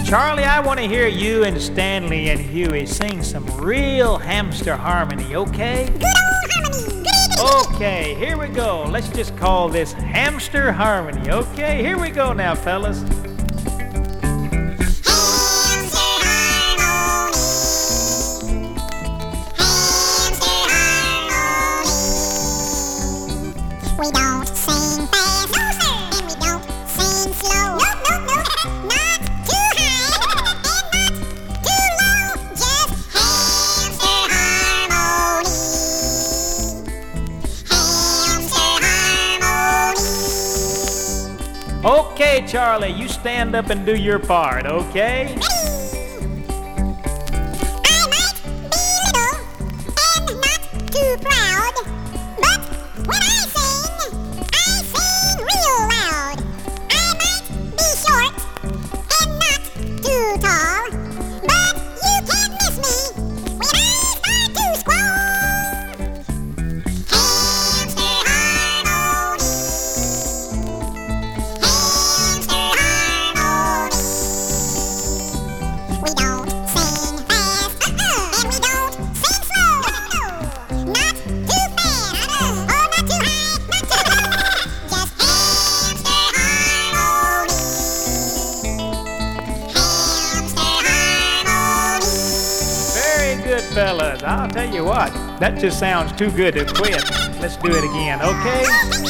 Charlie, I want to hear you and Stanley and Huey sing some real hamster harmony, okay? Good old harmony. Okay, here we go. Let's just call this hamster harmony, okay? Here we go now, fellas. We don't sing fast, no sir, and we don't sing slow. Nope, nope, nope. Not too high and not too low. Just hamster harmony. Hamster harmony. Okay, Charlie, you stand up and do your part, okay? I might be little and not too proud, but when I sing real loud. I might be short and not too tall, but you can't miss me when I start to squall. Hamster harmony. Hamster harmony. We don't sing fast, and we don't sing slow. Not too fast, oh, not too high, not too low. Just hamster harmony. Hamster harmony. Very good, fellas. I'll tell you what, that just sounds too good to quit. Let's do it again, okay?